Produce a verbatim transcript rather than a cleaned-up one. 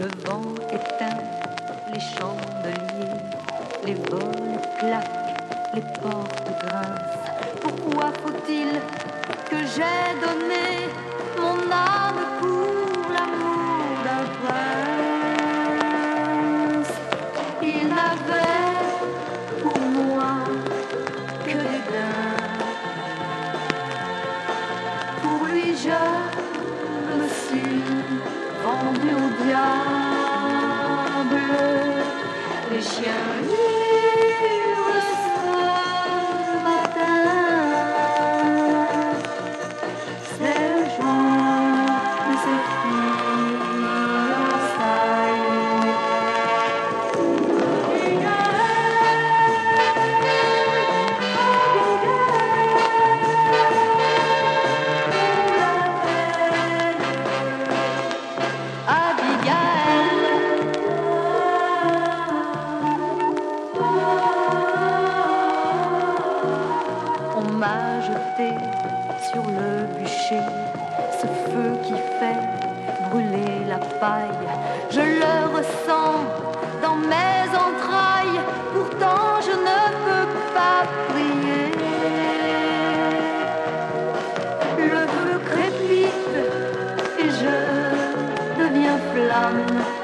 Le vent éteint les chandeliers, les vols claquent, les portes grincent. Pourquoi faut-il que j'aie donné mon âme pour l'amour d'un prince? Il n'avait pour moi que dédain. Pour lui je me suis vendu au diable. Les chiens hurlent ce matin. C'est le jour de ces fiançailles. On m'a jeté sur le bûcher ce feu qui fait brûler la paille. Je le ressens dans mes entrailles, pourtant je ne peux pas prier. Le feu crépite et je deviens flamme.